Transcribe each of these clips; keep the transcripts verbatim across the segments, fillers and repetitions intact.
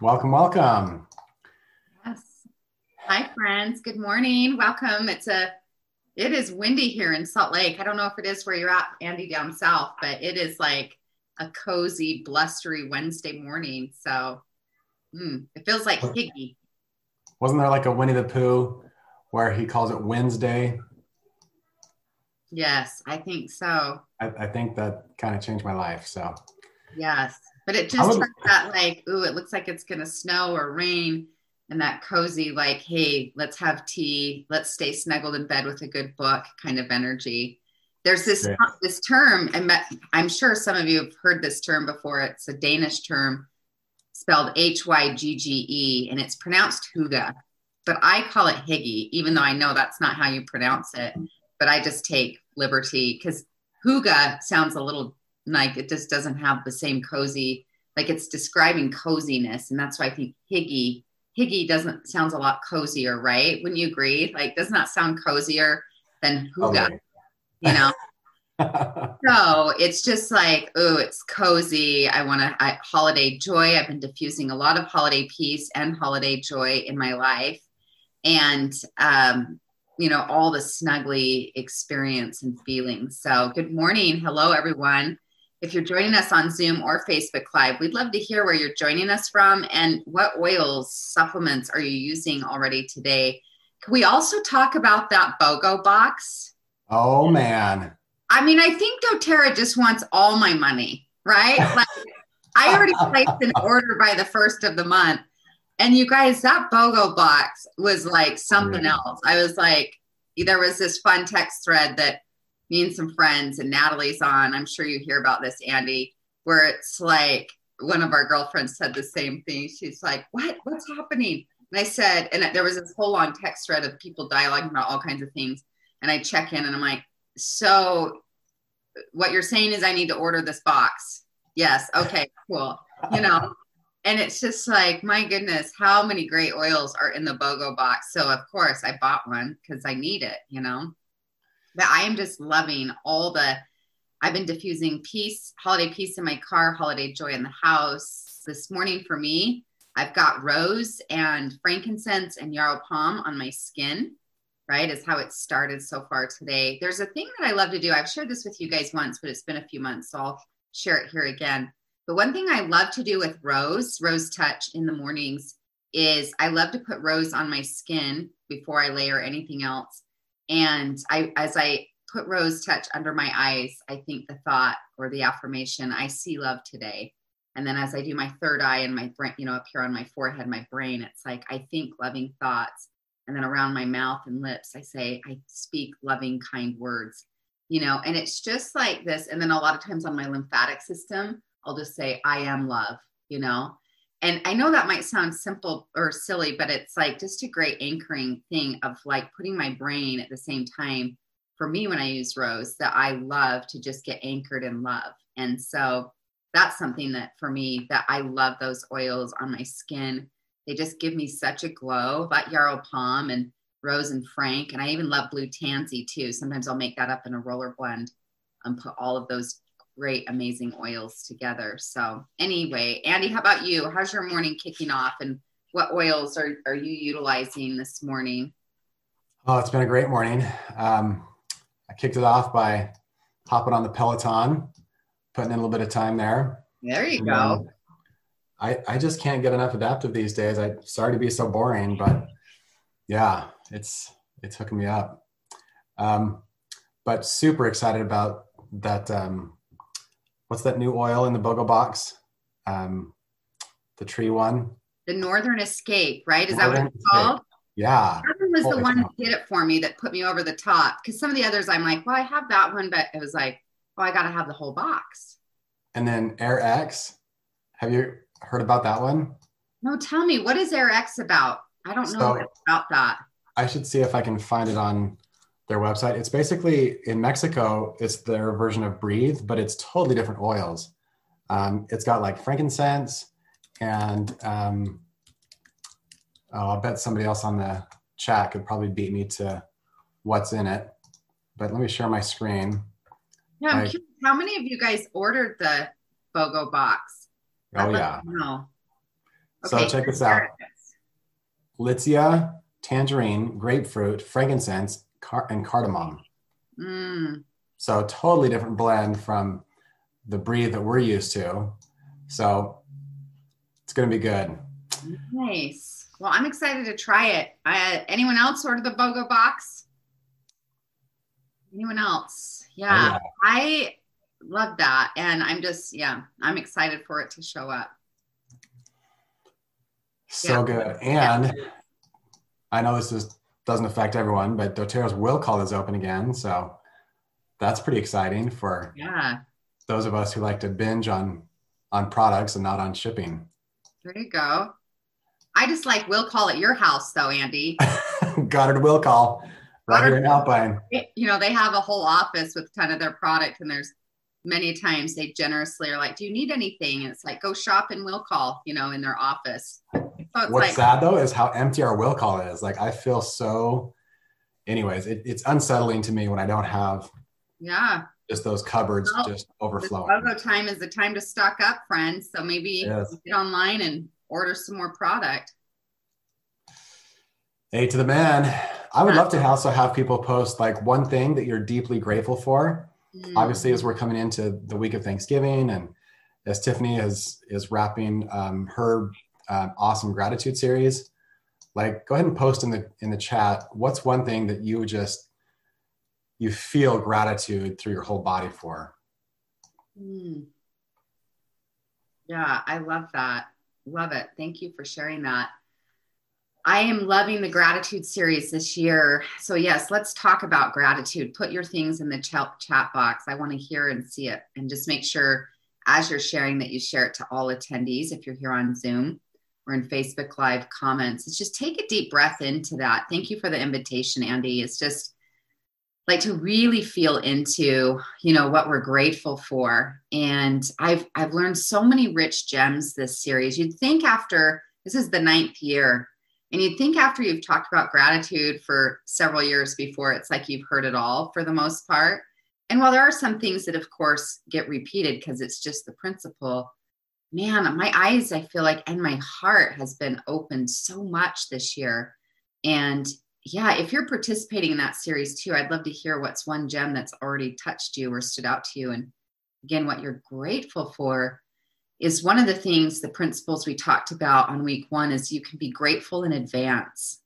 Welcome, welcome. Yes. Hi, friends. Good morning. Welcome. It's a, it is windy here in Salt Lake. I don't know if it is where you're at, Andy, down south, but it is like a cozy, blustery Wednesday morning. So mm, it feels like Higgy. Wasn't there like a Winnie the Pooh where he calls it Wednesday? Yes, I think so. I, I think that kind of changed my life. So Yes. But it I just would, turns out like, ooh, it looks like it's going to snow or rain. And that cozy, like, hey, let's have tea. Let's stay snuggled in bed with a good book kind of energy. There's this yeah. this term, and I'm sure some of you have heard this term before. It's a Danish term spelled H Y G G E, and it's pronounced hygge. But I call it higgy, even though I know that's not how you pronounce it. But I just take liberty because hygge sounds a little like it just doesn't have the same cozy, like it's describing coziness. And that's why I think higgy, higgy doesn't sounds a lot cozier, right? Wouldn't you agree? Like, does not sound cozier than hygge, Totally. you know? So it's just like, oh, it's cozy. I want to I, holiday joy. I've been diffusing a lot of holiday peace and holiday joy in my life. And, um, you know, all the snuggly experience and feelings. So good morning. Hello, everyone. If you're joining us on Zoom or Facebook Live, we'd love to hear where you're joining us from and what oils, supplements are you using already today. Can we also talk about that BOGO box? Oh, man. I mean, I think doTERRA just wants all my money, right? Like, I already placed an order by the first of the month. And you guys, that BOGO box was like something Yeah. else. I was like, there was this fun text thread that me and some friends and Natalie's on. I'm sure you hear about this, Andy, where it's like one of our girlfriends said the same thing. She's like, what? What's happening? And I said, and there was this whole long text thread of people dialoguing about all kinds of things. And I check in and I'm like, so what you're saying is I need to order this box. Yes. Okay, cool. You know, and it's just like, my goodness, how many great oils are in the BOGO box. So of course I bought one because I need it, you know, but I am just loving all the, I've been diffusing peace, holiday peace in my car, holiday joy in the house. This morning for me, I've got rose and frankincense and yarrow palm on my skin, right? Is how it started so far today. There's a thing that I love to do. I've shared this with you guys once, but it's been a few months, so I'll share it here again. But one thing I love to do with rose, rose touch in the mornings, is I love to put rose on my skin before I layer anything else. And I, as I put rose touch under my eyes, I think the thought or the affirmation, I see love today. And then as I do my third eye and my brain, you know, up here on my forehead, my brain, it's like, I think loving thoughts. And then around my mouth and lips, I say, I speak loving, kind words, you know, and it's just like this. And then a lot of times on my lymphatic system, I'll just say, I am love, you know, and I know that might sound simple or silly, but it's like just a great anchoring thing of like putting my brain at the same time for me when I use rose, that I love to just get anchored in love. And so that's something that for me, that I love those oils on my skin. They just give me such a glow. That yarrow palm and rose and frank. And I even love blue tansy too. Sometimes I'll make that up in a roller blend and put all of those great, amazing oils together. So anyway, Andy, how about you? How's your morning kicking off and what oils are, are you utilizing this morning? Oh, it's been a great morning. Um, I kicked it off by hopping on the Peloton, putting in a little bit of time there. There you and, go. um, I, I just can't get enough adaptive these days. I'm sorry to be so boring, but yeah, it's it's hooking me up. Um, but super excited about that. Um, what's that new oil in the BOGO box? Um, the tree one. The Northern Escape, right? Is Northern that what it's called? Escape. Yeah. That one was Holy the one cow. that did it for me, that put me over the top. Because some of the others, I'm like, well, I have that one, but it was like, oh, I got to have the whole box. And then Air X. Have you heard about that one? No, tell me, what is Air X about? I don't know So about that. I should see if I can find it on their website. It's basically in Mexico, it's their version of Breathe, but it's totally different oils. Um, it's got like frankincense and um, oh, I bet somebody else on the chat could probably beat me to what's in it. But let me share my screen. Yeah, I'm Like, curious, how many of you guys ordered the BOGO box? oh I'd love yeah. to know. So Okay. check this out. Litsea, tangerine, grapefruit, frankincense, car- and cardamom. Mm. So totally different blend from the Breathe that we're used to. So it's going to be good. Nice. Well, I'm excited to try it. Uh, anyone else order the BOGO box? Anyone else? Yeah, Oh, yeah. I love that. And I'm just, yeah, I'm excited for it to show up. So Yeah. good. And yeah. I know this is, doesn't affect everyone, but doTERRA's will call is open again. So that's pretty exciting for yeah. those of us who like to binge on, on products and not on shipping. There you go. I just like will call at your house though, Andy. Goddard will call right Goddard, here in Alpine. You know, they have a whole office with a ton of their product, and there's many times they generously are like, do you need anything? And it's like, go shop in will call, you know, in their office. So it's What's like, sad though is how empty our will call is. Like I feel so, anyways, it, it's unsettling to me when I don't have yeah, just those cupboards well, just overflowing. BOGO time is the time to stock up, friends. So maybe yes. get online and order some more product. Hey, to the man. I would love to also have people post like one thing that you're deeply grateful for. Mm. Obviously, as we're coming into the week of Thanksgiving, and as Tiffany is is wrapping um, her uh, awesome gratitude series, like go ahead and post in the in the chat. What's one thing that you just you feel gratitude through your whole body for? Mm. Yeah, I love that. Love it. Thank you for sharing that. I am loving the gratitude series this year. So yes, let's talk about gratitude. Put your things in the chat box. I want to hear and see it. And just make sure as you're sharing that you share it to all attendees. If you're here on Zoom or in Facebook Live comments, it's just take a deep breath into that. Thank you for the invitation, Andy. It's just like to really feel into, you know, what we're grateful for. And I've, I've learned so many rich gems this series. You'd think after, this is the ninth year, and you'd think after you've talked about gratitude for several years before, it's like you've heard it all for the most part. And while there are some things that, of course, get repeated because it's just the principle, man, my eyes, I feel like, and my heart has been opened so much this year. And yeah, if you're participating in that series too, I'd love to hear what's one gem that's already touched you or stood out to you. And again, what you're grateful for is one of the things, the principles we talked about on week one is you can be grateful in advance.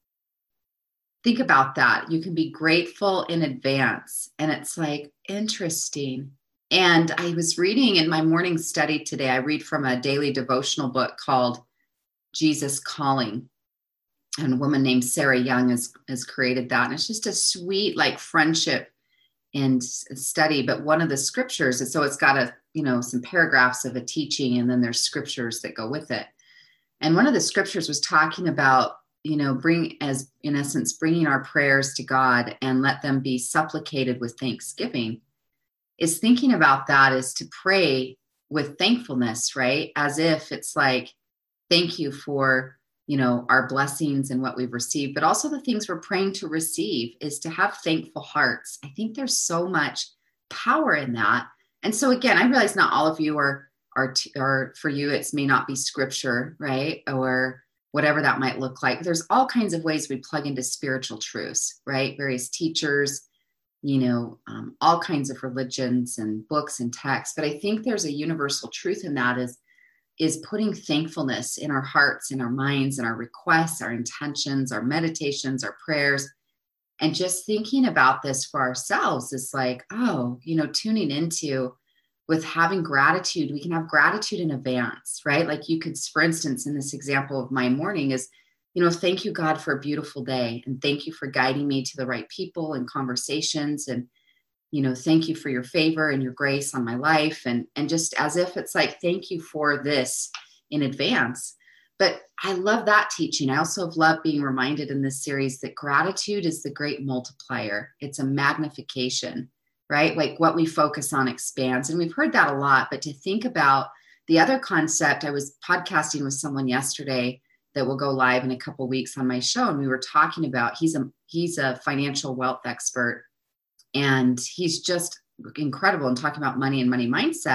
Think about that. You can be grateful in advance. And it's like, interesting. And I was reading in my morning study today, I read from a daily devotional book called Jesus Calling. And a woman named Sarah Young has, has created that. And it's just a sweet, like, friendship and study. But one of the scriptures, and so it's got a, you know, some paragraphs of a teaching, and then there's scriptures that go with it. And one of the scriptures was talking about, you know, bring as in essence, bringing our prayers to God and let them be supplicated with thanksgiving. Is thinking about that is to pray with thankfulness, right? As if it's like, thank you for, you know, our blessings and what we've received, but also the things we're praying to receive is to have thankful hearts. I think there's so much power in that. And so again, I realize not all of you are, are, t- are for you, it's may not be scripture, right? Or whatever that might look like. There's all kinds of ways we plug into spiritual truths, right? Various teachers, you know, um, all kinds of religions and books and texts. But I think there's a universal truth in that is is putting thankfulness in our hearts, in our minds, and our requests, our intentions, our meditations, our prayers, and just thinking about this for ourselves is like, oh, you know, tuning into with having gratitude. We can have gratitude in advance, right? Like you could, for instance, in this example of my morning is, you know, thank you, God, for a beautiful day. And thank you for guiding me to the right people and conversations. And you know, thank you for your favor and your grace on my life. And, and just as if it's like, thank you for this in advance. But I love that teaching. I also have loved being reminded in this series that gratitude is the great multiplier. It's a magnification, right? Like what we focus on expands. And we've heard that a lot, but to think about the other concept, I was podcasting with someone yesterday that will go live in a couple of weeks on my show. And we were talking about, he's a, he's a financial wealth expert. And he's just incredible in talking about money and money mindset.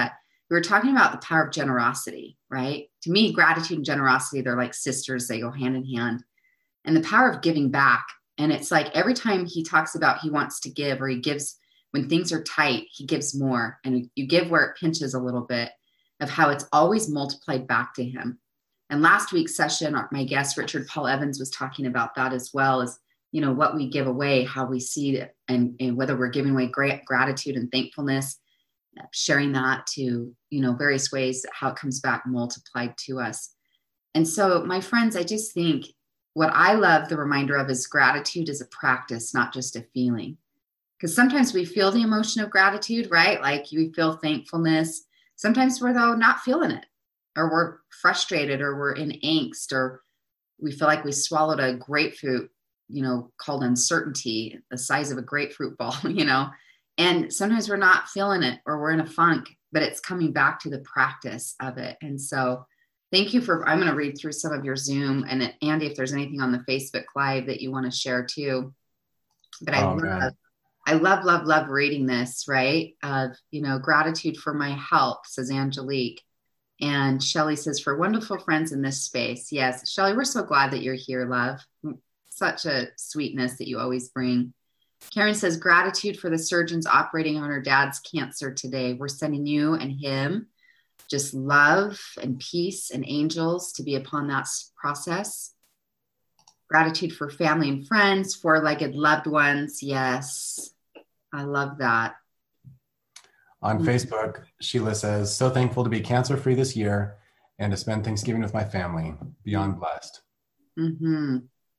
we were talking about the power of generosity, right? To me, gratitude and generosity, they're like sisters. They go hand in hand. And the power of giving back. And it's like every time he talks about he wants to give, or he gives when things are tight, he gives more. And you give where it pinches a little bit, of how it's always multiplied back to him. And last week's session, my guest, Richard Paul Evans, was talking about that as well, as, you know, what we give away, how we see it, and, and whether we're giving away great gratitude and thankfulness, sharing that to, you know, various ways, how it comes back multiplied to us. And so, my friends, I just think what I love the reminder of is gratitude is a practice, not just a feeling. Because sometimes we feel the emotion of gratitude, right? Like you feel thankfulness. Sometimes we're, though, not feeling it, or we're frustrated, or we're in angst, or we feel like we swallowed a grapefruit, you know, called uncertainty, the size of a grapefruit ball, you know, and sometimes we're not feeling it, or we're in a funk, but it's coming back to the practice of it. And so thank you for, I'm going to read through some of your Zoom, and Andy, if there's anything on the Facebook Live that you want to share too. But I oh, love, man. I love, love, love reading this, right? Of, you know, gratitude for my health, says Angelique. And Shelly says, for wonderful friends in this space. Yes, Shelly, we're so glad that you're here, love. Such a sweetness that you always bring. Karen says, gratitude for the surgeons operating on her dad's cancer today. We're sending you and him just love and peace and angels to be upon that process. Gratitude for family and friends, four-legged loved ones. Yes, I love that. On Mm-hmm. Facebook, Sheila says, so thankful to be cancer-free this year and to spend Thanksgiving with my family. Beyond blessed. Mm-hmm.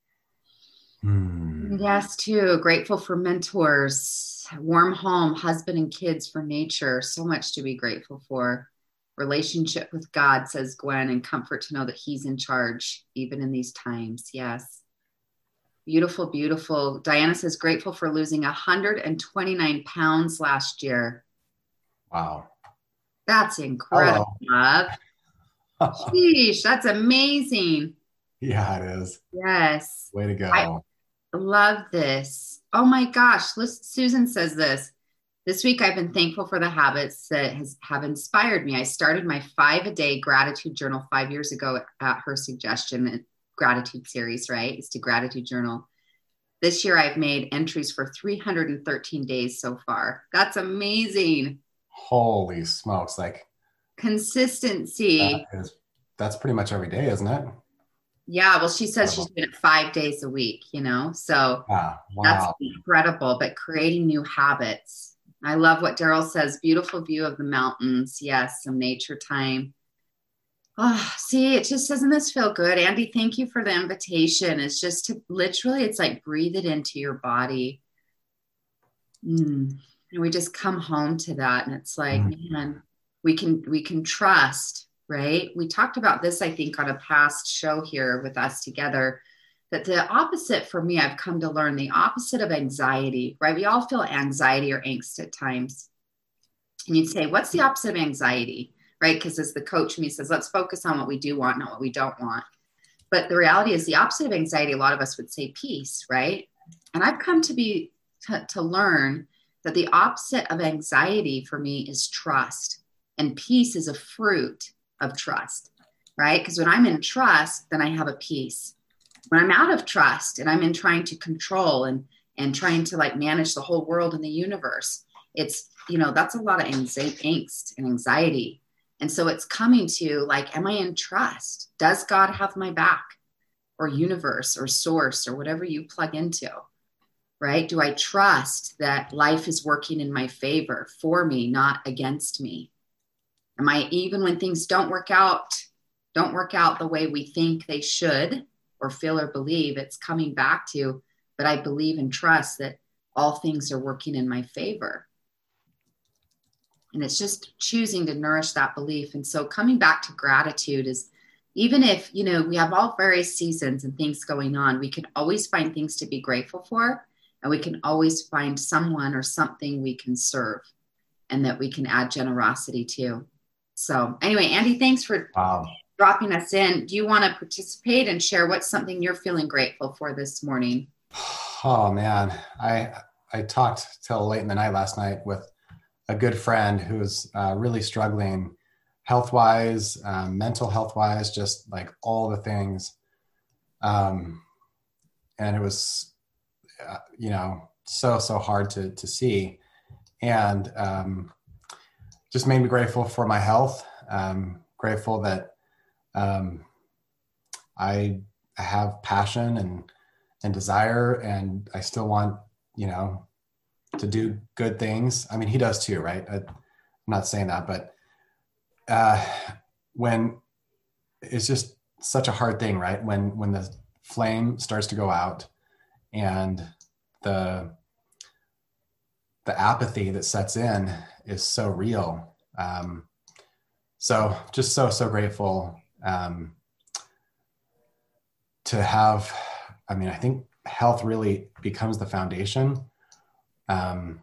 Hmm. Yes, too. Grateful for mentors, warm home, husband and kids, for nature. So much to be grateful for. Relationship with God, says Gwen, and comfort to know that he's in charge, even in these times. Yes. Beautiful, beautiful. Diana says, grateful for losing one hundred twenty-nine pounds last year. Wow. That's incredible. Sheesh, that's amazing. Yeah, it is. Yes. Way to go. I love this. Oh my gosh. Listen, Susan says this. This week, I've been thankful for the habits that has, have inspired me. I started my five-a-day gratitude journal five years ago at her suggestion, gratitude series, right? It's the gratitude journal. This year, I've made entries for three hundred thirteen days so far. That's amazing. Holy smokes. Like consistency. That is, that's pretty much every day, isn't it? Yeah. Well, she says she's doing it five days a week, you know, so ah, wow. That's incredible, but creating new habits. I love what Daryl says. Beautiful view of the mountains. Yes, some nature time. Oh, see, it just doesn't this feel good? Andy, thank you for the invitation. It's just to literally, it's like breathe it into your body. Mm. And we just come home to that. And it's like, mm. man, we can, we can trust, right? We talked about this, I think, on a past show here with us together, that the opposite for me, I've come to learn the opposite of anxiety, right? We all feel anxiety or angst at times. And you'd say, what's the opposite of anxiety, right? Because as the coach me says, let's focus on what we do want, not what we don't want. But the reality is the opposite of anxiety, a lot of us would say peace, right? And I've come to be, to, to learn that the opposite of anxiety for me is trust. And peace is a fruit of trust, right? Because when I'm in trust, then I have a peace. When I'm out of trust and I'm in trying to control and, and trying to like manage the whole world and the universe, it's, you know, that's a lot of angst and anxiety. And so it's coming to like, am I in trust? Does God have my back, or universe or source or whatever you plug into, right? Do I trust that life is working in my favor for me, not against me? Am I, even when things don't work out, don't work out the way we think they should, or feel or believe, it's coming back to, but I believe and trust that all things are working in my favor. And it's just choosing to nourish that belief. And so coming back to gratitude is, even if, you know, we have all various seasons and things going on, we can always find things to be grateful for. And we can always find someone or something we can serve, and that we can add generosity to. So anyway, Andy, thanks for wow. dropping us in. Do you want to participate and share what's something you're feeling grateful for this morning? Oh man, I I talked till late in the night last night with a good friend who's uh, really struggling health wise, um, mental health wise, just like all the things. Um, and it was, uh, you know, so, so hard to, to see. And um, just made me grateful for my health. Um, grateful that um, I have passion and, and desire, and I still want, you know, to do good things. I mean, he does too, right? I, I'm not saying that, but uh, when it's just such a hard thing, right? When, when the flame starts to go out and the, the apathy that sets in is so real. Um, so just so, so grateful um, to have, I mean, I think health really becomes the foundation um,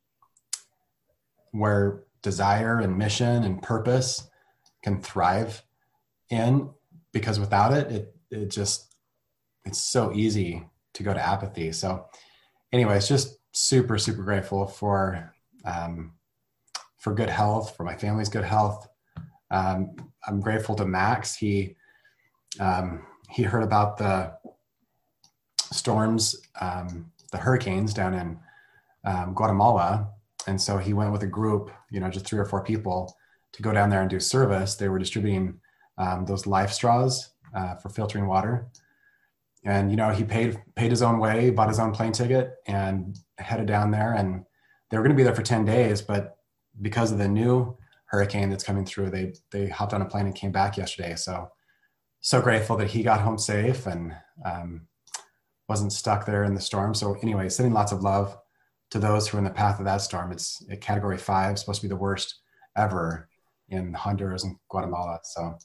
where desire and mission and purpose can thrive in, because without it, it, it just, it's so easy to go to apathy. So anyways, just super, super grateful for, um, for good health, for my family's good health. Um, I'm grateful to Max. He, um, he heard about the storms, um, the hurricanes down in um, Guatemala. And so he went with a group, you know, just three or four people to go down there and do service. They were distributing um, those life straws uh, for filtering water. And, you know, he paid, paid his own way, bought his own plane ticket and headed down there. And they were going to be there for ten days, but because of the new hurricane that's coming through, they, they hopped on a plane and came back yesterday. So, so grateful that he got home safe and um, wasn't stuck there in the storm. So anyway, sending lots of love to those who are in the path of that storm. It's at category five, supposed to be the worst ever in Honduras and Guatemala. So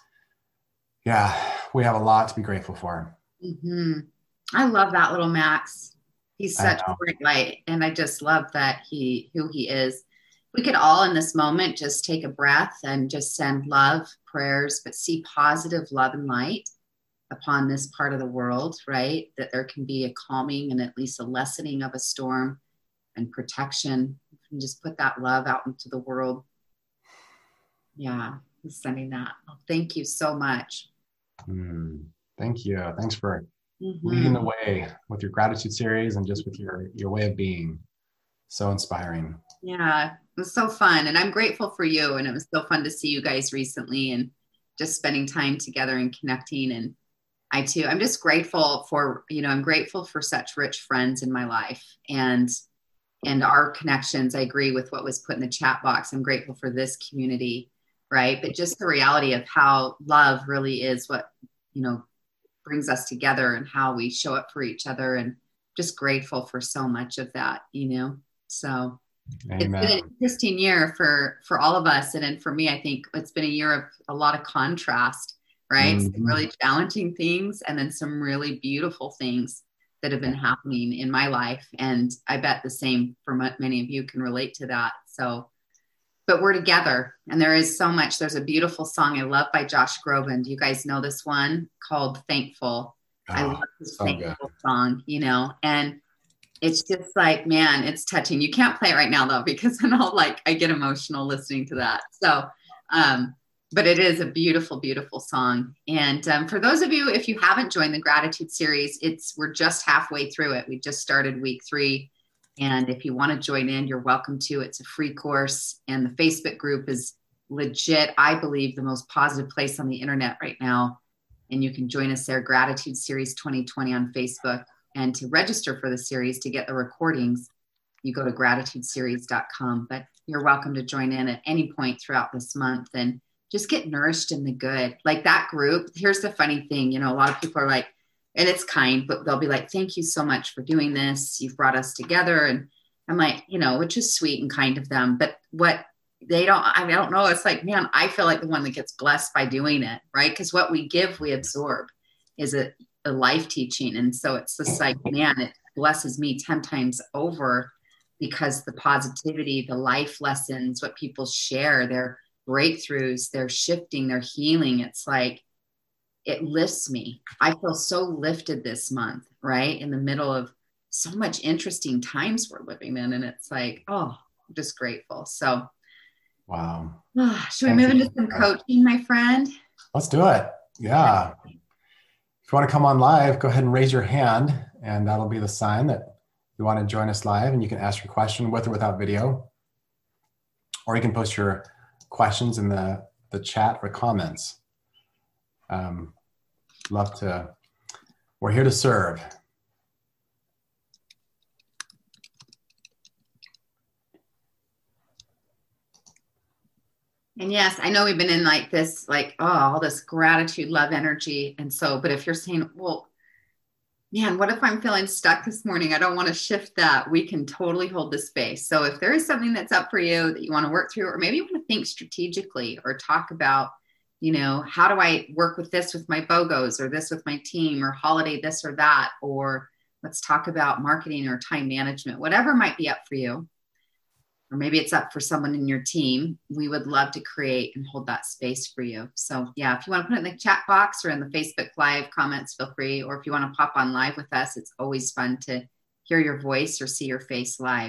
yeah, we have a lot to be grateful for. Mm-hmm. I love that little Max. He's such a great light. And I just love that he, who he is. We could all in this moment just take a breath and just send love, prayers, but see positive love and light upon this part of the world, right? That there can be a calming and at least a lessening of a storm and protection. And just put that love out into the world. Yeah, I'm sending that. Well, thank you so much. Mm, thank you. Thanks for mm-hmm. leading the way with your gratitude series and just with your, your way of being. So inspiring. Yeah, it was so fun. And I'm grateful for you. And it was so fun to see you guys recently and just spending time together and connecting. And I too, I'm just grateful for, you know, I'm grateful for such rich friends in my life and, and our connections. I agree with what was put in the chat box. I'm grateful for this community, right? But just the reality of how love really is what, you know, brings us together and how we show up for each other, and just grateful for so much of that, you know? So Amen. It's been an interesting year for, for all of us. And then for me, I think it's been a year of a lot of contrast, right? Mm-hmm. Some really challenging things and then some really beautiful things that have been happening in my life. And I bet the same for many of you can relate to that. So, but we're together and there is so much. There's a beautiful song I love by Josh Groban. Do you guys know this one called Thankful? Oh, I love this so Thankful good. Song, you know, and it's just like, man, it's touching. You can't play it right now though, because then I'll like, I get emotional listening to that. So, um, but it is a beautiful, beautiful song. And um, for those of you, if you haven't joined the gratitude series, it's, we're just halfway through it. We just started week three. And if you want to join in, you're welcome to. It's a free course. And the Facebook group is legit, I believe, the most positive place on the internet right now. And you can join us there, Gratitude Series twenty twenty on Facebook. And to register for the series, to get the recordings, you go to gratitude series dot com. But you're welcome to join in at any point throughout this month and just get nourished in the good. Like that group, here's the funny thing, you know, a lot of people are like, and it's kind, but they'll be like, thank you so much for doing this. You've brought us together. And I'm like, you know, which is sweet and kind of them. But what they don't, I don't know. It's like, man, I feel like the one that gets blessed by doing it, right? Because what we give, we absorb is a, a life teaching. And so it's just like, man, it blesses me ten times over because the positivity, the life lessons, what people share, their breakthroughs, their shifting, their healing. It's like, it lifts me. I feel so lifted this month, right? In the middle of so much interesting times we're living in. And it's like, oh, I'm just grateful. So Wow. Should we Thank move you. into some coaching, my friend? Let's do it. Yeah. If you want to come on live, go ahead and raise your hand, and that'll be the sign that you want to join us live, and you can ask your question with or without video, or you can post your questions in the, the chat or comments. Um, love to, we're here to serve. And yes, I know we've been in like this, like, oh, all this gratitude, love, energy. And so, but if you're saying, well, man, what if I'm feeling stuck this morning? I don't want to shift that. We can totally hold the space. So if there is something that's up for you that you want to work through, or maybe you want to think strategically or talk about, you know, how do I work with this with my BOGOs, or this with my team, or holiday this or that, or let's talk about marketing or time management, whatever might be up for you. Or maybe it's up for someone in your team. We would love to create and hold that space for you. So yeah, if you want to put it in the chat box or in the Facebook Live comments, feel free. Or if you want to pop on live with us, it's always fun to hear your voice or see your face live.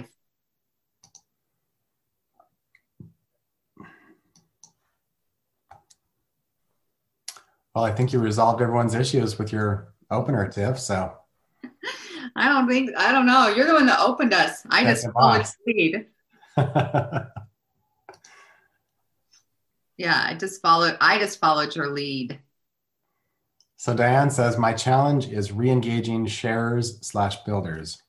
Well, I think you resolved everyone's issues with your opener, Tiff, so. I don't think, I don't know. You're the one that opened us. I Check just followed lead. Yeah, I just followed, I just followed your lead. So Diane says, my challenge is re-engaging sharers slash builders.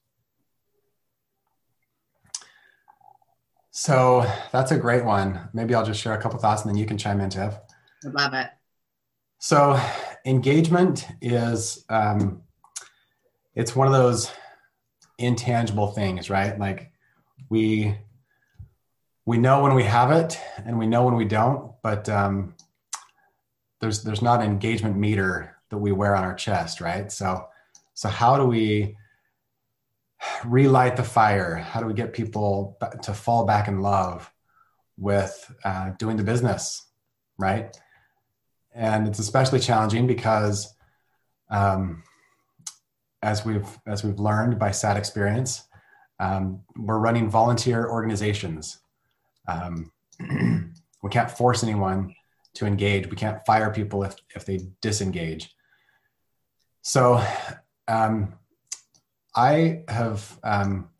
So that's a great one. Maybe I'll just share a couple thoughts and then you can chime in, Tiff. I love it. So engagement is, um, it's one of those intangible things, right? Like we, we know when we have it and we know when we don't, but um, there's there's not an engagement meter that we wear on our chest, right? So, so how do we relight the fire? How do we get people to fall back in love with uh, doing the business, right? And it's especially challenging because um, as we've as we've learned by sad experience, um, we're running volunteer organizations. Um, we can't force anyone to engage. We can't fire people if, if they disengage. So um, I have um,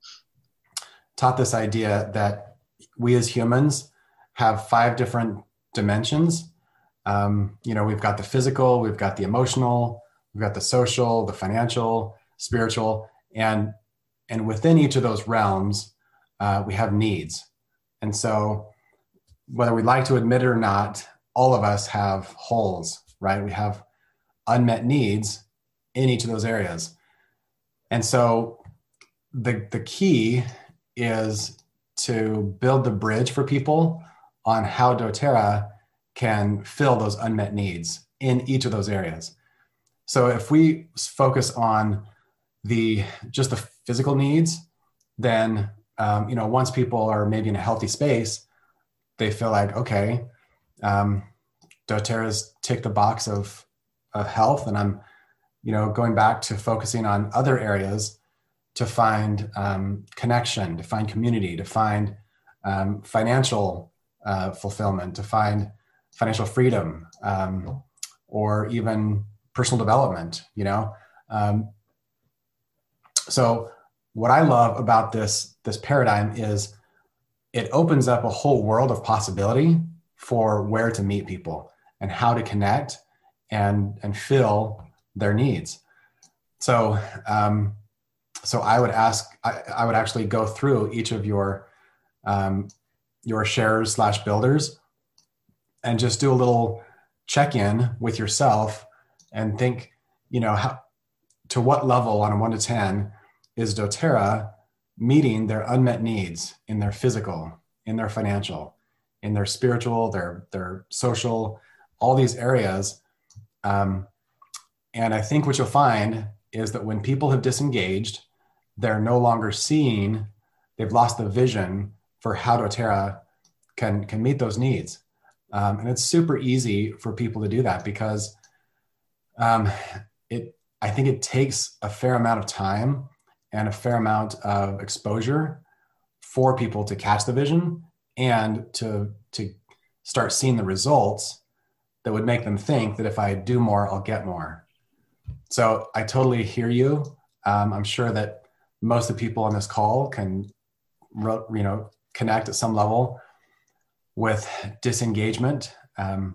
taught this idea that we as humans have five different dimensions. Um, you know, we've got the physical, we've got the emotional, we've got the social, the financial, spiritual, and, and within each of those realms, uh, we have needs. And so whether we like to admit it or not, all of us have holes, right? We have unmet needs in each of those areas. And so the, the key is to build the bridge for people on how doTERRA can fill those unmet needs in each of those areas. So if we focus on the just the physical needs, then Um, you know, once people are maybe in a healthy space, they feel like, okay, um, doTERRA's ticked the box of, of health, and I'm, you know, going back to focusing on other areas to find um, connection, to find community, to find um, financial uh, fulfillment, to find financial freedom, um, or even personal development, you know? Um, so what I love about this, this paradigm is it opens up a whole world of possibility for where to meet people and how to connect and, and fill their needs. So, um, so I would ask, I, I would actually go through each of your, um, your sharers slash builders and just do a little check-in with yourself and think, you know, how, to what level on a one to ten is doTERRA meeting their unmet needs in their physical, in their financial, in their spiritual, their, their social, all these areas. Um, and I think what you'll find is that when people have disengaged, they're no longer seeing, they've lost the vision for how doTERRA can, can meet those needs. Um, and it's super easy for people to do that because um, it, I think it takes a fair amount of time and a fair amount of exposure for people to catch the vision and to, to start seeing the results that would make them think that if I do more, I'll get more. So I totally hear you. Um, I'm sure that most of the people on this call can, you know, connect at some level with disengagement. Um,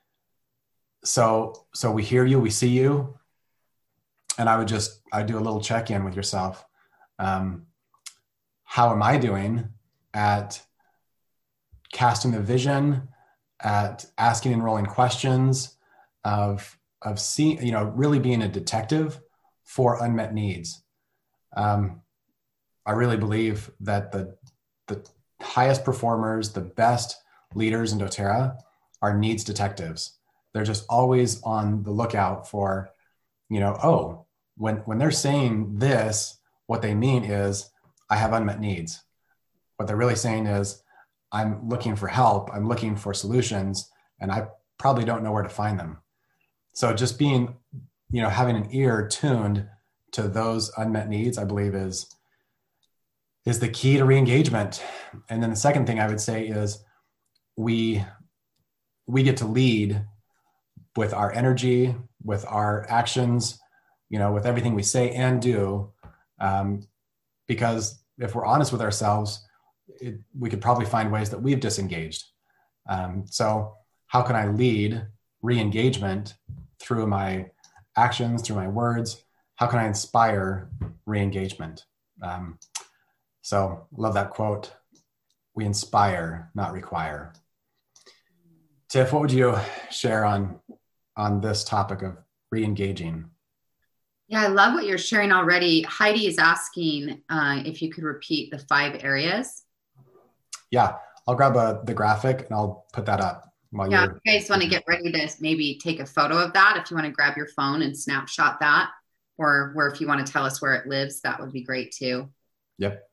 so, so we hear you, we see you. And I would just, I do a little check-in with yourself. Um, how am I doing at casting the vision, at asking and rolling questions, of, of seeing, you know, really being a detective for unmet needs. Um, I really believe that the, the highest performers, the best leaders in doTERRA are needs detectives. They're just always on the lookout for, you know, oh, when, when they're saying this, what they mean is I have unmet needs. What they're really saying is I'm looking for help, I'm looking for solutions, and I probably don't know where to find them. So just being, you know, having an ear tuned to those unmet needs, I believe is, is the key to re-engagement. And then the second thing I would say is we, we get to lead with our energy, with our actions, you know, with everything we say and do. Um, because if we're honest with ourselves, it, we could probably find ways that we've disengaged. Um, so how can I lead re-engagement through my actions, through my words? How can I inspire re-engagement? Um, so love that quote. We inspire, not require. Tiff, what would you share on, on this topic of re-engaging? Yeah, I love what you're sharing already. Heidi is asking uh, if you could repeat the five areas. Yeah, I'll grab a, the graphic and I'll put that up while yeah, you're. you guys want to get ready to maybe take a photo of that. If you want to grab your phone and snapshot that, or where if you want to tell us where it lives, that would be great too. Yep.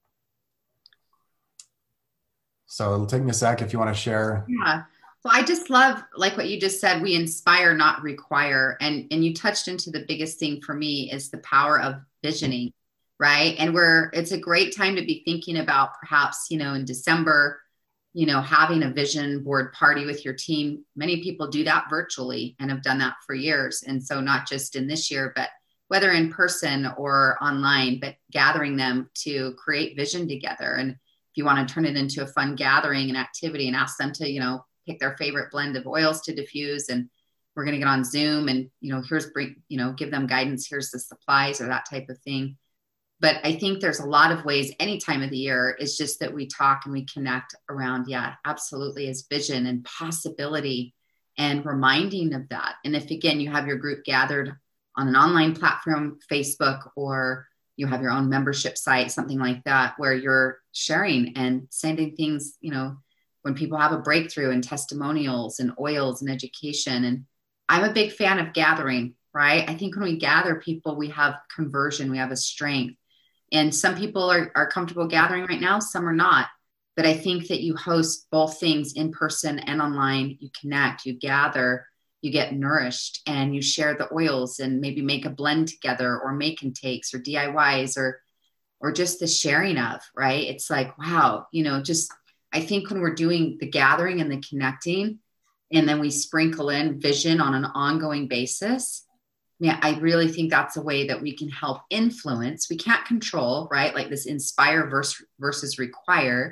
So it'll take me a sec if you want to share. Yeah. So I just love, like what you just said, we inspire, not require. And, and you touched into the biggest thing for me is the power of visioning, right? And we're, it's a great time to be thinking about perhaps, you know, in December, you know, having a vision board party with your team. Many people do that virtually and have done that for years. And so not just in this year, but whether in person or online, but gathering them to create vision together. And if you want to turn it into a fun gathering and activity and ask them to, you know, pick their favorite blend of oils to diffuse, and we're going to get on Zoom and, you know, here's bring, you know, give them guidance. Here's the supplies or that type of thing. But I think there's a lot of ways any time of the year. It's just that we talk and we connect around. Yeah, absolutely. As vision and possibility and reminding of that. And if, again, you have your group gathered on an online platform, Facebook, or you have your own membership site, something like that, where you're sharing and sending things, you know, when people have a breakthrough and testimonials and oils and education. And I'm a big fan of gathering, right? I think when we gather people, we have conversion, we have a strength. And some people are, are comfortable gathering right now, some are not. But I think that you host both things in person and online. You connect, you gather, you get nourished, and you share the oils and maybe make a blend together or make intakes or D I Ys or, or just the sharing of, right? It's like, wow, you know, just, I think when we're doing the gathering and the connecting, and then we sprinkle in vision on an ongoing basis, yeah, I really think that's a way that we can help influence. We can't control, right? Like this inspire versus, versus require.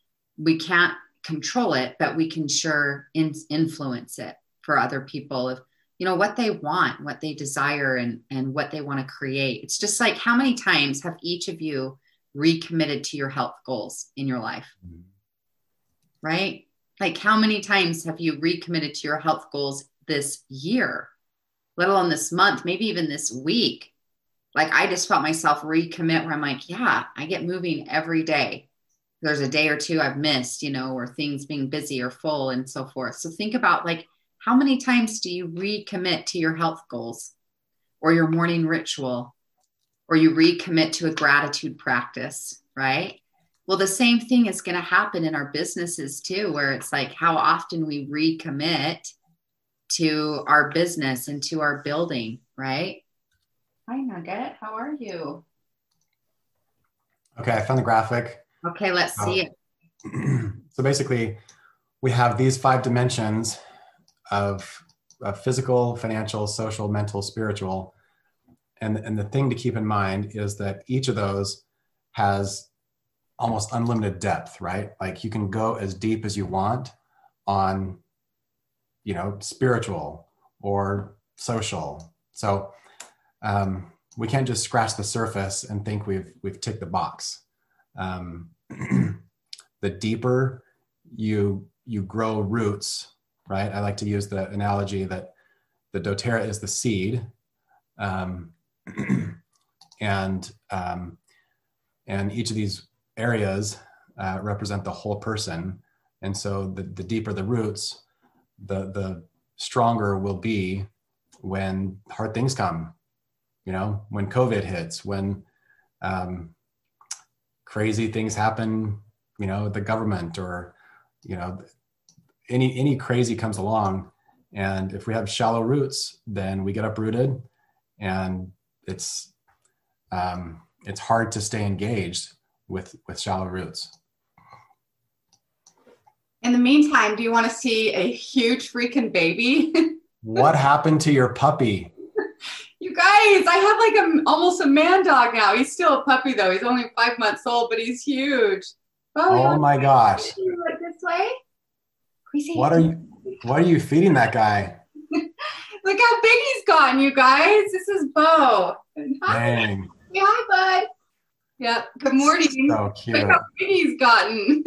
We can't control it, but we can sure in, influence it for other people of, you know, what they want, what they desire, and, and what they want to create. It's just like, how many times have each of you recommitted to your health goals in your life? Mm-hmm. Right? Like, how many times have you recommitted to your health goals this year, let alone this month, maybe even this week? Like, I just felt myself recommit where I'm like, yeah, I get moving every day. There's a day or two I've missed, you know, or things being busy or full and so forth. So think about, like, how many times do you recommit to your health goals or your morning ritual, or you recommit to a gratitude practice, right? Well, the same thing is going to happen in our businesses too, where it's like how often we recommit to our business and to our building, right? Hi, Nugget. How are you? Okay, I found the graphic. Okay, let's uh, see it. so basically, we have these five dimensions of, of physical, financial, social, mental, spiritual. And, and the thing to keep in mind is that each of those has almost unlimited depth, right? Like you can go as deep as you want on, you know, spiritual or social. So um, we can't just scratch the surface and think we've we've ticked the box. Um, the deeper you you grow roots, right? I like to use the analogy that the doTERRA is the seed, um, and um, and each of these areas uh, represent the whole person. And so the, the deeper the roots, the the stronger we'll be when hard things come, you know, when COVID hits, when um, crazy things happen, you know, the government or, you know, any any crazy comes along. And if we have shallow roots, then we get uprooted, and it's um, it's hard to stay engaged with with shallow roots. In the meantime, do you want to see a huge freaking baby? What happened to your puppy? You guys, I have like a almost a man dog now. He's still a puppy though. He's only five months old, but he's huge. Oh, oh my gosh! Like this way. What are you? What are you feeding that guy? Look how big he's gotten, you guys. This is Bo. Dang. Say hi, bud. Yeah. Good morning. So cute. Look how big he's gotten.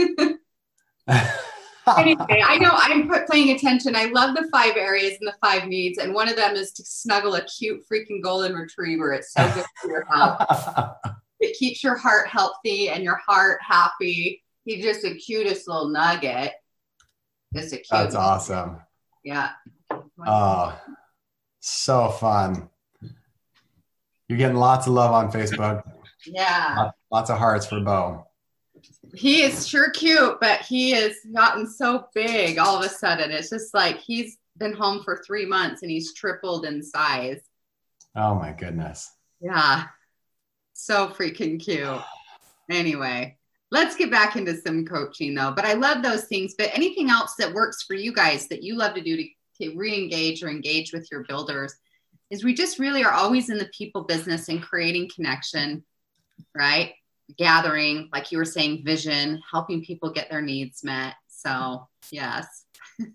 Anyway, I know I'm paying attention. I love the five areas and the five needs, and one of them is to snuggle a cute freaking golden retriever. It's so good for your health. It keeps your heart healthy and your heart happy. He's just the cutest little nugget. Just a cute. That's awesome. Yeah. Oh, so fun. You're getting lots of love on Facebook. Yeah. Lots, lots of hearts for Bo. He is sure cute, but he has gotten so big all of a sudden. It's just like he's been home for three months and he's tripled in size. Oh my goodness. Yeah. So freaking cute. Anyway, let's get back into some coaching though. But I love those things. But anything else that works for you guys that you love to do to, to re-engage or engage with your builders is we just really are always in the people business and creating connection, right? Gathering, like you were saying, vision, helping people get their needs met. So yes.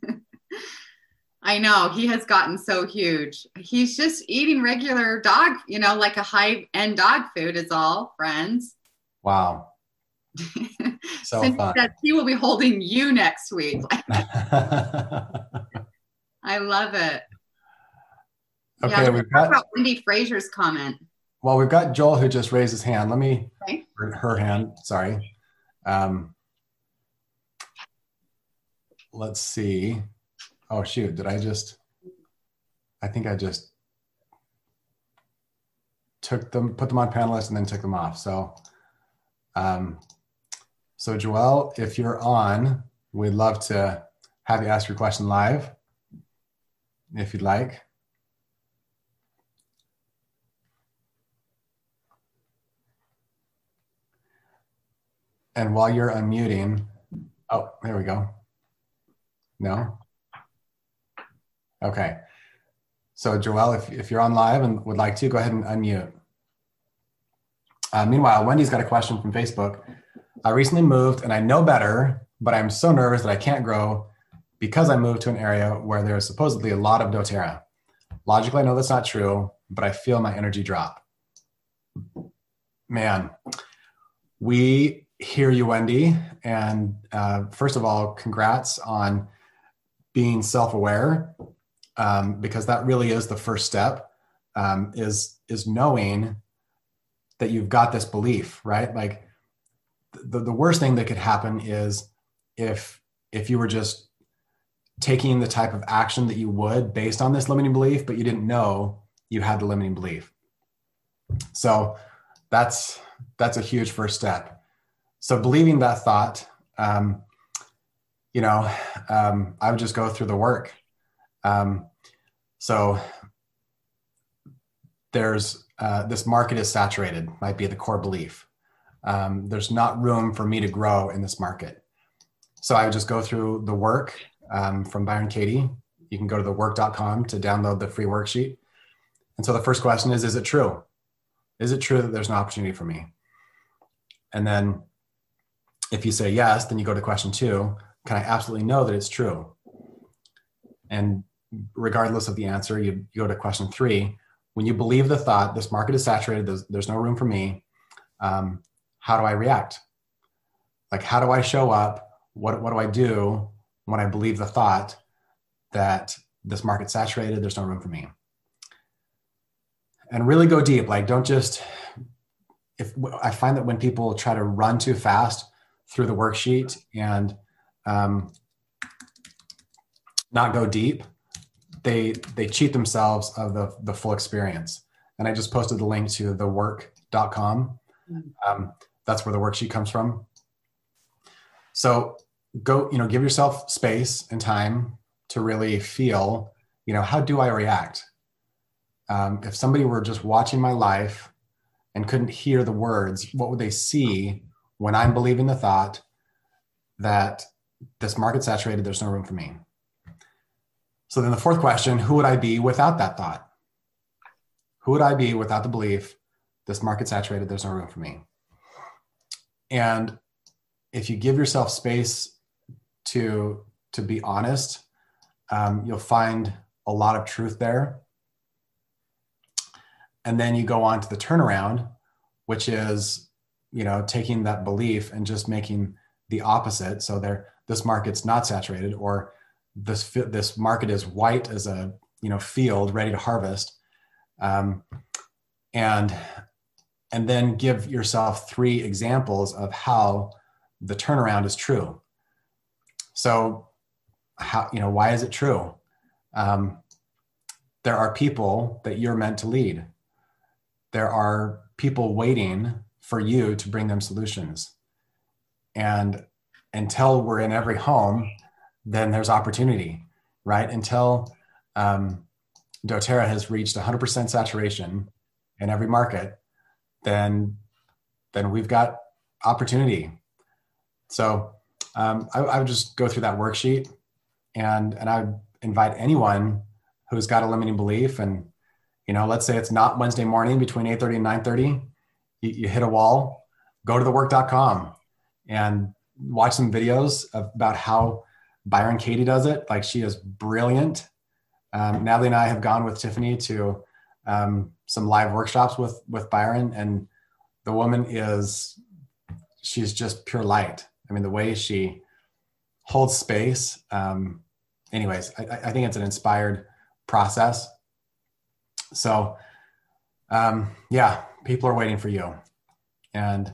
I know he has gotten so huge. He's just eating regular dog, you know, like a high-end dog food is all, friends. Wow. So fun. He, he will be holding you next week. I love it. Okay, yeah, we've got about Wendy Fraser's comment. Well, we've got Joel who just raised his hand. Let me, okay. her, her hand, sorry. Um, let's see. Oh, shoot, did I just, I think I just took them, put them on panelists and then took them off. So, um, so Joel, if you're on, we'd love to have you ask your question live, if you'd like. And while you're unmuting, oh, there we go. No? Okay. So Joelle, if, if you're on live and would like to, go ahead and unmute. Uh, meanwhile, Wendy's got a question from Facebook. I recently moved and I know better, but I'm so nervous that I can't grow because I moved to an area where there's supposedly a lot of doTERRA. Logically, I know that's not true, but I feel my energy drop. Man, we hear you, Wendy. And uh, first of all, congrats on being self-aware, um, because that really is the first step, um, is, is knowing that you've got this belief, right? Like the, the worst thing that could happen is if, if you were just taking the type of action that you would based on this limiting belief, but you didn't know you had the limiting belief. So that's, that's a huge first step. So believing that thought, um, you know, um, I would just go through the work. Um, so there's uh, this market is saturated, might be the core belief. Um, there's not room for me to grow in this market. So I would just go through the work um, from Byron Katie. You can go to the work dot com to download the free worksheet. And so the first question is, is it true? Is it true that there's an opportunity for me? And then if you say yes, then you go to question two. Can I absolutely know that it's true? And regardless of the answer, you, you go to question three. When you believe the thought, this market is saturated, there's, there's no room for me, um, how do I react? Like, how do I show up? What, what do I do when I believe the thought that this market's saturated, there's no room for me? And really go deep. Like, don't just, if I find that when people try to run too fast through the worksheet and um, not go deep, they they cheat themselves of the, the full experience. And I just posted the link to the work dot com. Um, that's where the worksheet comes from. So go, you know, give yourself space and time to really feel, you know, how do I react? Um, if somebody were just watching my life and couldn't hear the words, what would they see when I'm believing the thought that this market's saturated, there's no room for me? So then the fourth question, who would I be without that thought? Who would I be without the belief, this market's saturated, there's no room for me? And if you give yourself space to, to be honest, um, you'll find a lot of truth there. And then you go on to the turnaround, which is, you know, taking that belief and just making the opposite. So there, this market's not saturated, or this this market is white as a, you know, field ready to harvest, um, and and then give yourself three examples of how the turnaround is true. So, how, you know, why is it true? Um, there are people that you're meant to lead. There are people waiting for you to bring them solutions. And until we're in every home, then there's opportunity, right? Until um, doTERRA has reached one hundred percent saturation in every market, then, then we've got opportunity. So um, I, I would just go through that worksheet, and, and I would invite anyone who's got a limiting belief, and, you know, let's say it's not Wednesday morning between eight thirty and nine thirty, you, you hit a wall, go to the work dot com and watch some videos about how Byron Katie does it. Like, she is brilliant. Um, Natalie and I have gone with Tiffany to um, some live workshops with, with Byron, and the woman is, she's just pure light. I mean, the way she holds space. Um, anyways, I, I think it's an inspired process. So um, yeah, people are waiting for you. And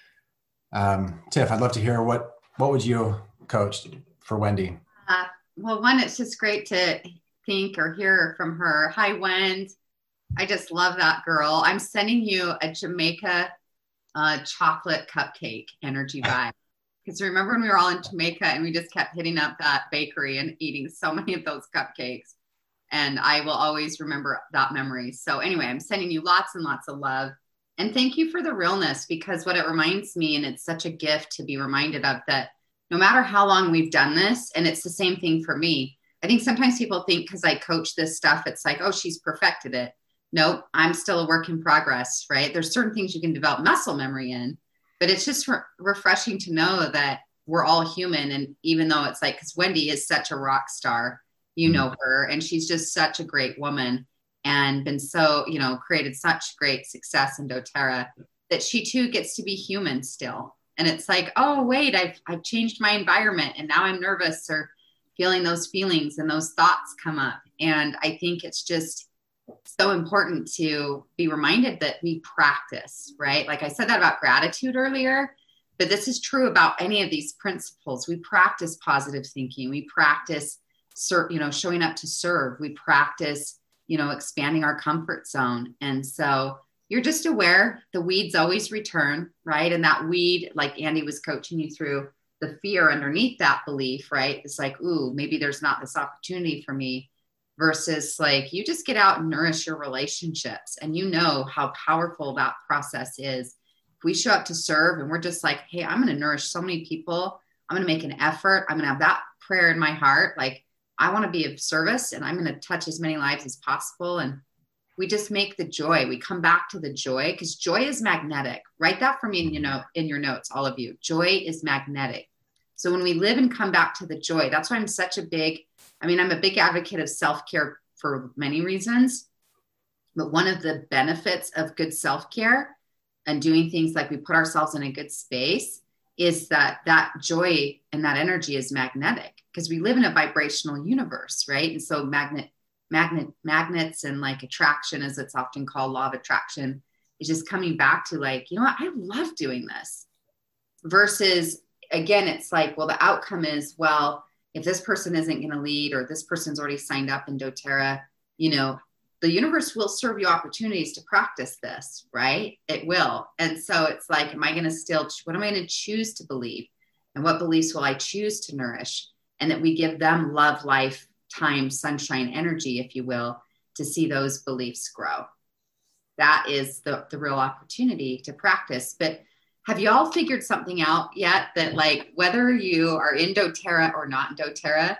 um, Tiff, I'd love to hear what, what would you coach for Wendy? Uh, well, one, it's just great to think or hear from her. Hi, Wendy. I just love that girl. I'm sending you a Jamaica uh, chocolate cupcake energy vibe. Because remember when we were all in Jamaica and we just kept hitting up that bakery and eating so many of those cupcakes. And I will always remember that memory. So anyway, I'm sending you lots and lots of love. And thank you for the realness, because what it reminds me, and it's such a gift to be reminded of, that no matter how long we've done this, and it's the same thing for me. I think sometimes people think because I coach this stuff, it's like, oh, she's perfected it. Nope, I'm still a work in progress, right? There's certain things you can develop muscle memory in, but it's just re- refreshing to know that we're all human. And even though it's like, because Wendy is such a rock star, you know her, and she's just such a great woman and been so, you know, created such great success in doTERRA, that she too gets to be human still. And it's like, oh, wait, I've, I've changed my environment and now I'm nervous or feeling those feelings and those thoughts come up. And I think it's just so important to be reminded that we practice, right? Like I said that about gratitude earlier, but this is true about any of these principles. We practice positive thinking. We practice, you know, showing up to serve. We practice, you know, expanding our comfort zone. And so you're just aware the weeds always return, right? And that weed, like Andy was coaching you through, the fear underneath that belief, right? It's like, ooh, maybe there's not this opportunity for me, versus like, you just get out and nourish your relationships. And you know how powerful that process is. If we show up to serve and we're just like, hey, I'm going to nourish so many people, I'm going to make an effort. I'm going to have that prayer in my heart. Like, I want to be of service and I'm going to touch as many lives as possible. And we just make the joy. We come back to the joy because joy is magnetic. Write that for me in, you know, in your notes, all of you. Joy is magnetic. So when we live and come back to the joy, that's why I'm such a big, I mean, I'm a big advocate of self-care for many reasons. But one of the benefits of good self-care and doing things like we put ourselves in a good space is that that joy and that energy is magnetic because we live in a vibrational universe, right? And so magnet, magnet, magnets and like attraction, as it's often called, law of attraction, is just coming back to like, you know what, I love doing this. Versus, again, it's like, well, the outcome is, well, if this person isn't going to lead or this person's already signed up in doTERRA, you know, the universe will serve you opportunities to practice this, right? It will. And so it's like, am I going to still, what am I going to choose to believe? And what beliefs will I choose to nourish? And that we give them love, life, time, sunshine, energy, if you will, to see those beliefs grow. That is the, the real opportunity to practice. But have you all figured something out yet that like, whether you are in doTERRA or not in doTERRA,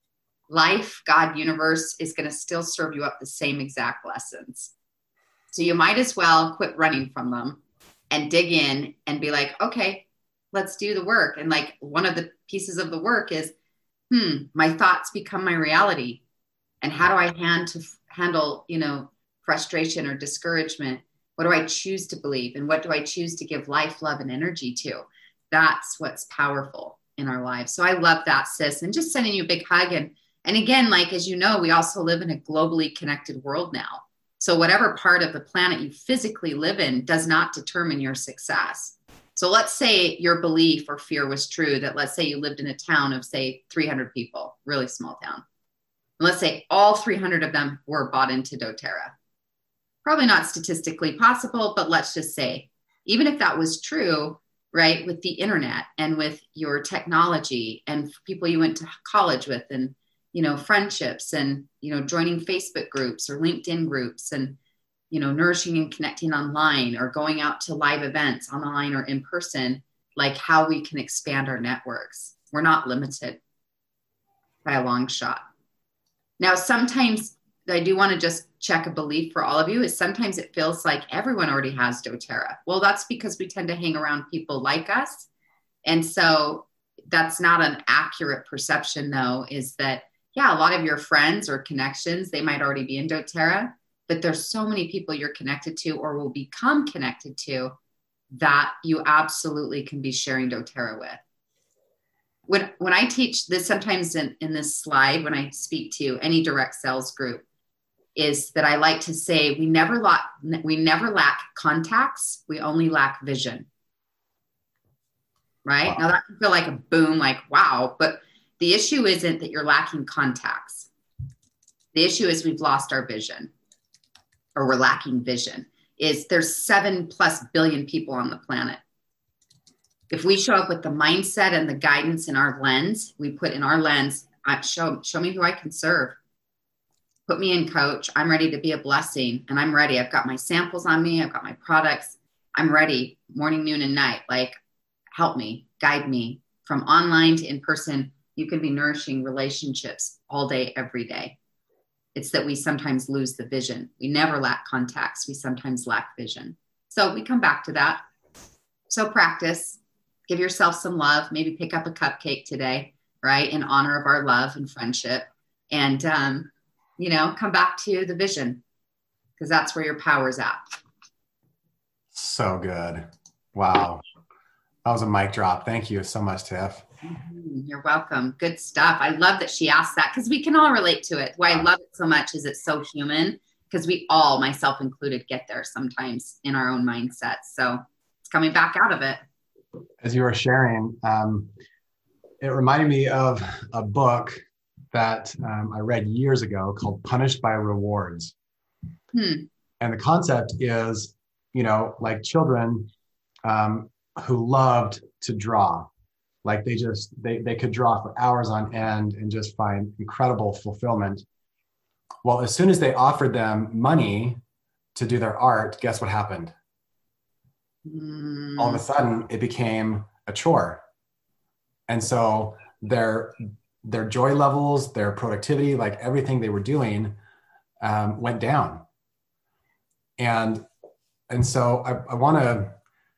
life, God, universe is going to still serve you up the same exact lessons. So you might as well quit running from them and dig in and be like, okay, let's do the work. And like one of the pieces of the work is, hmm, my thoughts become my reality. And how do I hand to handle, you know, frustration or discouragement? What do I choose to believe? And what do I choose to give life, love, and energy to? That's what's powerful in our lives. So I love that, sis. And just sending you a big hug. And And again, like, as you know, we also live in a globally connected world now. So whatever part of the planet you physically live in does not determine your success. So let's say your belief or fear was true that let's say you lived in a town of, say, three hundred people, really small town. And let's say all three hundred of them were bought into doTERRA. Probably not statistically possible, but let's just say, even if that was true, right, with the internet and with your technology and people you went to college with and you know, friendships and, you know, joining Facebook groups or LinkedIn groups and, you know, nourishing and connecting online or going out to live events online or in person, like how we can expand our networks. We're not limited by a long shot. Now, sometimes I do want to just check a belief for all of you is sometimes it feels like everyone already has doTERRA. Well, that's because we tend to hang around people like us. And so that's not an accurate perception though, is that yeah, a lot of your friends or connections, they might already be in doTERRA, but there's so many people you're connected to or will become connected to that you absolutely can be sharing doTERRA with. When, when I teach this, sometimes in, in this slide, when I speak to any direct sales group, is that I like to say, we never lack, we never lack contacts, we only lack vision. Right? Wow. Now that can feel like a boom, like, wow, but the issue isn't that you're lacking contacts. The issue is we've lost our vision or we're lacking vision. Is there's seven plus billion people on the planet. If we show up with the mindset and the guidance in our lens, we put in our lens, I show, show me who I can serve. Put me in, coach. I'm ready to be a blessing and I'm ready. I've got my samples on me. I've got my products. I'm ready morning, noon, and night. Like, help me, guide me from online to in person. You can be nourishing relationships all day, every day. It's that we sometimes lose the vision. We never lack contacts. We sometimes lack vision. So we come back to that. So practice, give yourself some love, maybe pick up a cupcake today, right? In honor of our love and friendship. And, um, you know, come back to the vision because that's where your power's at. So good. Wow. That was a mic drop. Thank you so much, Tiff. Mm-hmm. You're welcome. Good stuff. I love that she asked that because we can all relate to it. Why I love it so much is it's so human because we all, myself included, get there sometimes in our own mindsets. So it's coming back out of it. As you were sharing, um, it reminded me of a book that um, I read years ago called Punished by Rewards. Hmm. And the concept is, you know, like children um, who loved to draw. Like they just, they, they could draw for hours on end and just find incredible fulfillment. Well, as soon as they offered them money to do their art, guess what happened? Mm. All of a sudden it became a chore. And so their their joy levels, their productivity, like everything they were doing um, went down. And and so I, I want to,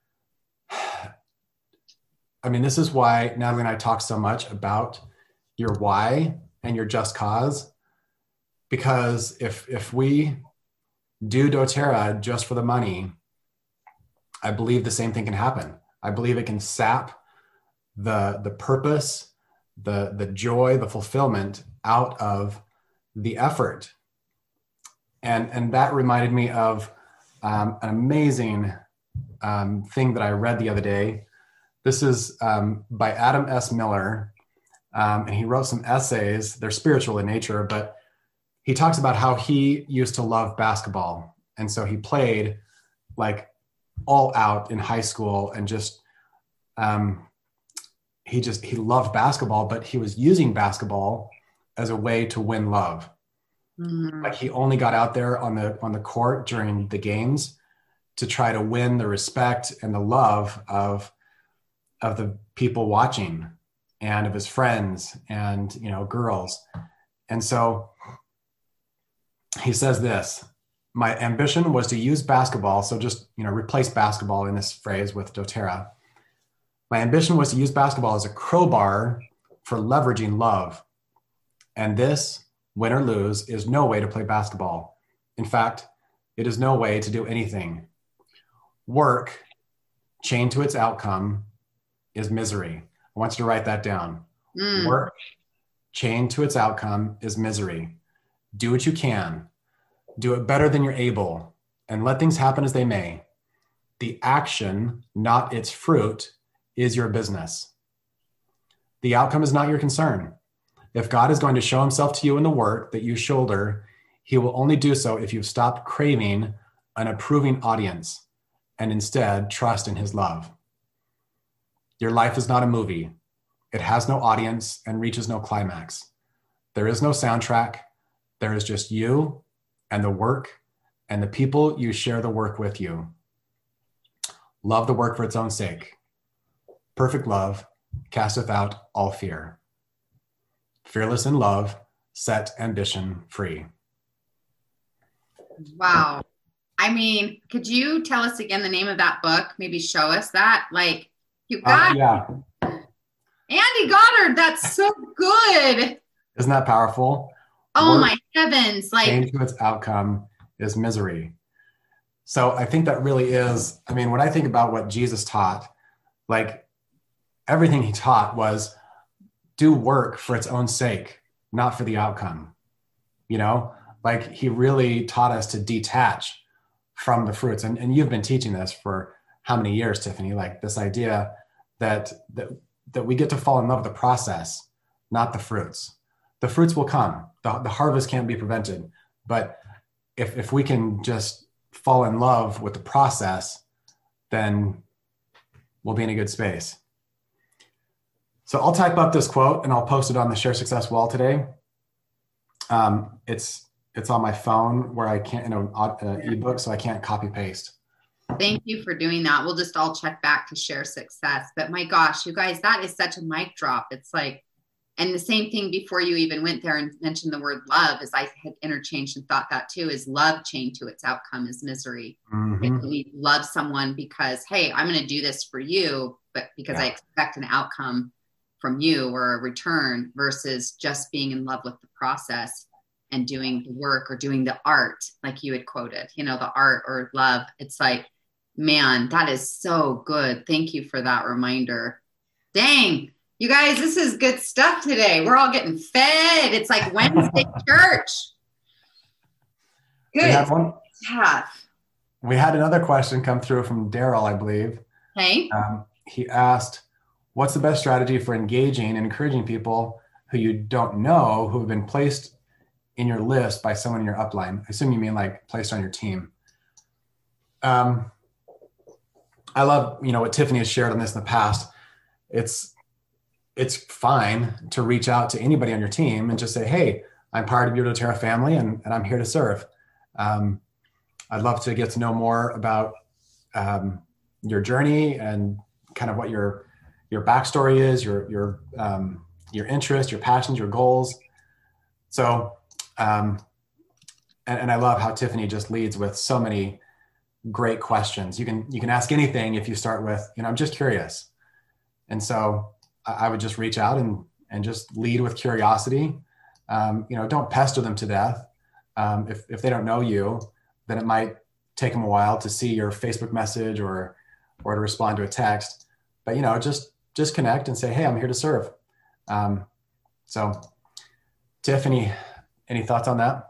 I mean, this is why Natalie and I talk so much about your why and your just cause, because if if we do doTERRA just for the money, I believe the same thing can happen. I believe it can sap the the purpose, the the joy, the fulfillment out of the effort. And and that reminded me of um, an amazing um, thing that I read the other day. This is um, by Adam S. Miller, um, and he wrote some essays. They're spiritual in nature, but he talks about how he used to love basketball. And so he played like all out in high school and just, um, he just, he loved basketball, but he was using basketball as a way to win love. Mm-hmm. Like he only got out there on the, on the court during the games to try to win the respect and the love of, of the people watching and of his friends and, you know, girls. And so he says this: my ambition was to use basketball. So just, you know, replace basketball in this phrase with doTERRA. My ambition was to use basketball as a crowbar for leveraging love. And this, win or lose, is no way to play basketball. In fact, it is no way to do anything. Work, chained to its outcome, is misery. I want you to write that down. Mm. Work, chained to its outcome, is misery. Do what you can. Do it better than you're able, and let things happen as they may. The action, not its fruit, is your business. The outcome is not your concern. If God is going to show himself to you in the work that you shoulder, he will only do so if you've stopped craving an approving audience and instead trust in his love. Your life is not a movie. It has no audience and reaches no climax. There is no soundtrack. There is just you and the work and the people you share the work with you. Love the work for its own sake. Perfect love casteth out all fear. Fearless in love, set ambition free. Wow. I mean, could you tell us again the name of that book? Maybe show us that. Like, you got uh, yeah. Andy Goddard. That's so good. Isn't that powerful? Oh, work, my heavens. Like, chained to its outcome is misery. So I think that really is, I mean, when I think about what Jesus taught, like everything he taught was do work for its own sake, not for the outcome. You know, like he really taught us to detach from the fruits. And, and you've been teaching this for how many years, Tiffany? Like this idea that, that, that we get to fall in love with the process, not the fruits. The fruits will come. The, the harvest can't be prevented. But if, if we can just fall in love with the process, then we'll be in a good space. So I'll type up this quote and I'll post it on the Share Success wall today. Um, it's it's on my phone where I can't, you know, uh, ebook, so I can't copy paste. Thank you for doing that. We'll just all check back to Share Success. But my gosh, you guys, that is such a mic drop. It's like, and the same thing before you even went there and mentioned the word love, as I had interchanged and thought that too, is love chained to its outcome is misery. Mm-hmm. We love someone because, hey, I'm going to do this for you, but because yeah. I expect an outcome from you or a return, versus just being in love with the process and doing the work or doing the art, like you had quoted, you know, the art or love. It's like, man, that is so good. Thank you for that reminder. Dang. You guys, this is good stuff today. We're all getting fed. It's like Wednesday church. Good we had one, stuff. We had another question come through from Daryl, I believe. Hey. Um, he asked, what's the best strategy for engaging and encouraging people who you don't know, who have been placed in your list by someone in your upline? I assume you mean like placed on your team. Um, I love, you know, what Tiffany has shared on this in the past. It's, it's fine to reach out to anybody on your team and just say, hey, I'm part of your doTERRA family and, and I'm here to serve. Um, I'd love to get to know more about um, your journey and kind of what your, your backstory is, your your um, your interests, your passions, your goals. So, um, and, and I love how Tiffany just leads with so many great questions. You can you can ask anything if you start with, you know, I'm just curious. And so I, I would just reach out and and just lead with curiosity. Um, you know, don't pester them to death. Um, if if they don't know you, then it might take them a while to see your Facebook message or or to respond to a text. But you know, just just connect and say, hey, I'm here to serve. Um, so, Tiffany, any thoughts on that?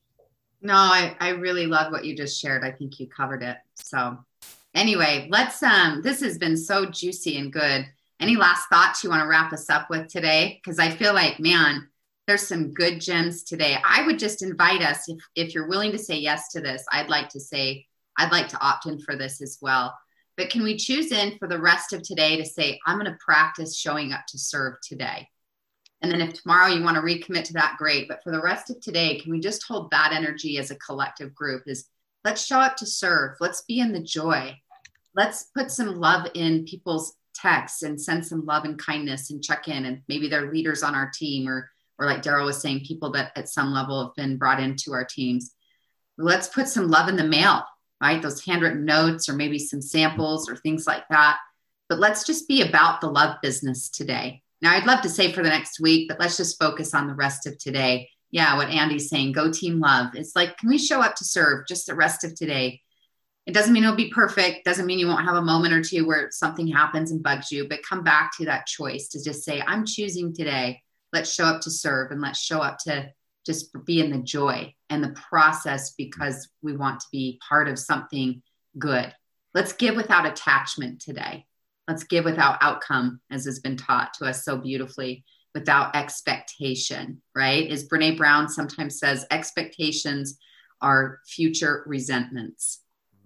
No, I, I really love what you just shared. I think you covered it. So anyway, let's, um, this has been so juicy and good. Any last thoughts you want to wrap us up with today? Because I feel like, man, there's some good gems today. I would just invite us, if, if you're willing to say yes to this, I'd like to say, I'd like to opt in for this as well. But can we choose in for the rest of today to say, I'm going to practice showing up to serve today? And then if tomorrow you want to recommit to that, great. But for the rest of today, can we just hold that energy as a collective group? Is let's show up to serve. Let's be in the joy. Let's put some love in people's texts and send some love and kindness and check in. And maybe they're leaders on our team, or, or like Daryl was saying, people that at some level have been brought into our teams. Let's put some love in the mail, right? Those handwritten notes or maybe some samples or things like that. But let's just be about the love business today. Now, I'd love to say for the next week, but let's just focus on the rest of today. Yeah, what Andy's saying, go team love. It's like, can we show up to serve just the rest of today? It doesn't mean it'll be perfect. Doesn't mean you won't have a moment or two where something happens and bugs you, but come back to that choice to just say, I'm choosing today. Let's show up to serve, and let's show up to just be in the joy and the process, because we want to be part of something good. Let's give without attachment today. Let's give without outcome, as has been taught to us so beautifully, without expectation, right? As Brene Brown sometimes says, expectations are future resentments.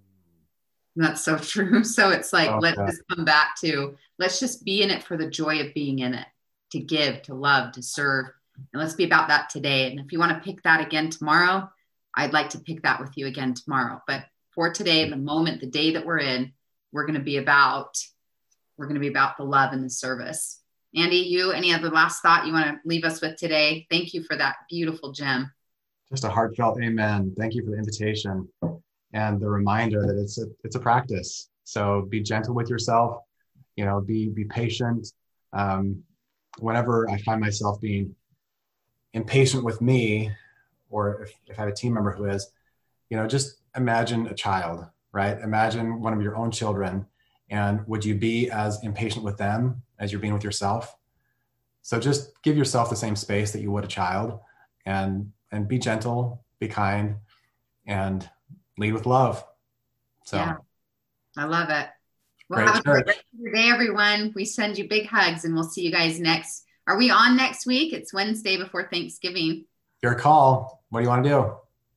And that's so true. So it's like, okay, let's just come back to, let's just be in it for the joy of being in it, to give, to love, to serve. And let's be about that today. And if you want to pick that again tomorrow, I'd like to pick that with you again tomorrow. But for today, the moment, the day that we're in, we're going to be about We're going to be about the love and the service. Andy, you, any other last thought you want to leave us with today? Thank you for that beautiful gem. Just a heartfelt amen. Thank you for the invitation and the reminder that it's a, it's a practice. So be gentle with yourself, you know, be, be patient. Um, whenever I find myself being impatient with me, or if, if I have a team member who is, you know, just imagine a child, right? Imagine one of your own children. And would you be as impatient with them as you're being with yourself? So just give yourself the same space that you would a child, and, and be gentle, be kind, and lead with love. So yeah, I love it. Well, have a great rest of your day, everyone. We send you big hugs, and we'll see you guys next. Are we on next week? It's Wednesday before Thanksgiving. Your call. What do you want to do?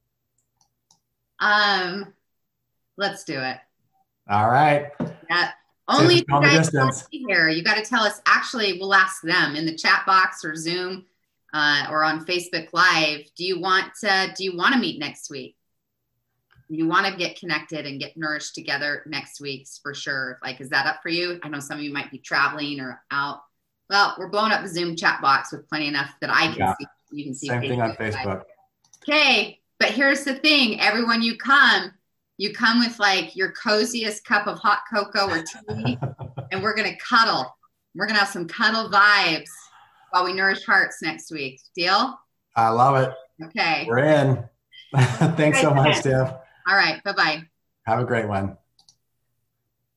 Um, let's do it. All right. Yeah. Only if you guys want to be here. You got to tell us. Actually, we'll ask them in the chat box or Zoom uh, or on Facebook Live. Do you want to, do you want to meet next week? You want to get connected and get nourished together next week for sure. Like, is that up for you? I know some of you might be traveling or out. Well, we're blowing up the Zoom chat box with plenty enough that I can yeah. see. You can see. Same Facebook thing on Facebook. Live. Okay, but here's the thing: everyone you come. You come with like your coziest cup of hot cocoa or tea, and we're going to cuddle. We're going to have some cuddle vibes while we nourish hearts next week. Deal? I love it. Okay. We're in. Thanks so much, Steph. All right. Bye-bye. Have a great one.